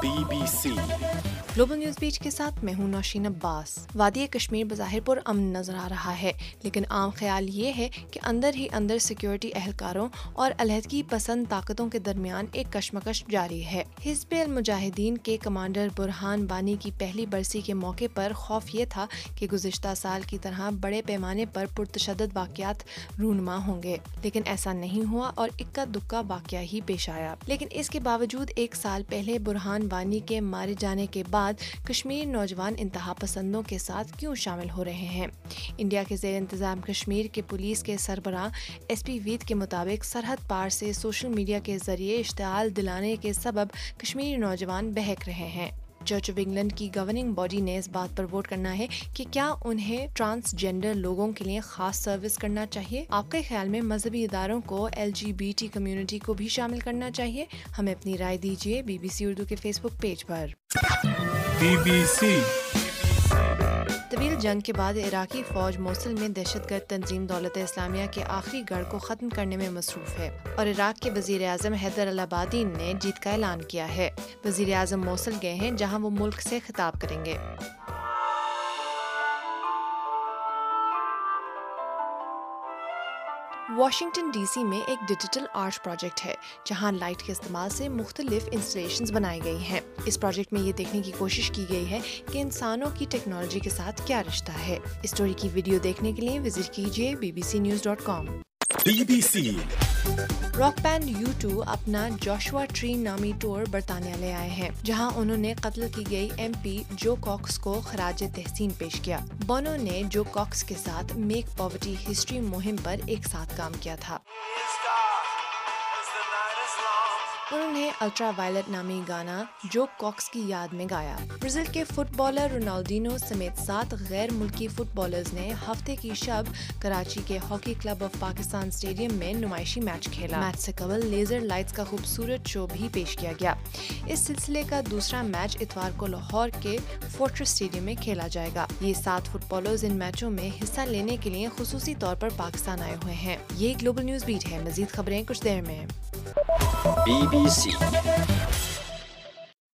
BBC global news बीच के साथ मैं हूं नौशीन अब्बास। वादी कश्मीर बज़ाहिर पर अमन नजर आ रहा है, लेकिन आम ख्याल ये है कि अंदर ही अंदर सिक्योरिटी एहलकारों और अलहदगी पसंद ताकतों के दरमियान एक कशमकश जारी है। हिज़्ब अल मुजाहिदीन के कमांडर बुरहान बानी की पहली बरसी के मौके पर खौफ ये था कि गुज़िश्ता साल की तरह बड़े पैमाने पर पुरतशद्दुद वाक़यात रूनुमा होंगे, लेकिन ऐसा नहीं हुआ और इक्का दुक्का वाक़या ही पेश आया। लेकिन इसके बावजूद एक साल पहले बुरहान बानी के मारे जाने के बाद कश्मीर नौजवान इंतहा पसंदों के साथ क्यों शामिल हो रहे हैं? इंडिया के ज़ेर इंतज़ाम कश्मीर के पुलिस के सरबराह SP वीद के मुताबिक सरहद पार से सोशल मीडिया के जरिए इश्तिआल दिलाने के सबब कश्मीरी नौजवान बहक रहे हैं। चर्च ऑफ इंग्लैंड की गवर्निंग बॉडी ने इस बात पर वोट करना है कि क्या उन्हें ट्रांसजेंडर लोगों के लिए खास सर्विस करना चाहिए। आपके ख्याल में मजहबी इदारों को LGBT कम्युनिटी को भी शामिल करना चाहिए? हमें अपनी राय दीजिए BBC उर्दू के फेसबुक पेज पर। BBC तवील जंग के बाद इराकी फौज मोसुल में दहशतगर्द तंजीम दौलत इस्लामिया के आखिरी गढ़ को खत्म करने में मसरूफ है और इराक के वजीर आज़म हैदर अल अबादी ने जीत का ऐलान किया है। वजीर आज़म मोसुल गए हैं, जहां वो मुल्क से खिताब करेंगे। वाशिंगटन DC में एक डिजिटल आर्ट प्रोजेक्ट है, जहां लाइट के इस्तेमाल से मुख्तलिफ इंस्टॉलेशंस बनाई गई हैं। इस प्रोजेक्ट में ये देखने की कोशिश की गई है कि इंसानों की टेक्नोलॉजी के साथ क्या रिश्ता है। इस स्टोरी की वीडियो देखने के लिए विजिट कीजिए bbcnews.com। BBC rock band U2 अपना जोशुआ ट्री नामी टूर बरतानिया ले आए हैं, जहां उन्होंने कत्ल की गई MP जो कॉक्स को खराज तहसीन पेश किया। बोनो ने जो कॉक्स के साथ मेक पॉवर्टी हिस्ट्री मुहिम पर एक साथ काम किया था। उन्होंने अल्ट्रा वायलेट नामी गाना जो कॉक्स की याद में गाया। ब्राजील के फुटबॉलर रोनाल्डिनो समेत 7 गैर मुल्की फुटबॉलर्स ने हफ्ते की शब कराची के hockey club of Pakistan stadium में नुमाइशी मैच खेला। मैच से कबल लेजर लाइट्स का खूबसूरत शो भी पेश किया गया। इस सिलसिले का दूसरा मैच इतवार को लाहौर के फोर्ट्रेस स्टेडियम में खेला जाएगा। ये 7 फुटबॉलर्स इन मैचों में हिस्सा लेने के लिए खुसूसी तौर पर पाकिस्तान आए हुए हैं। ये ग्लोबल न्यूज बीट है। मजीद खबरें कुछ देर में। BBC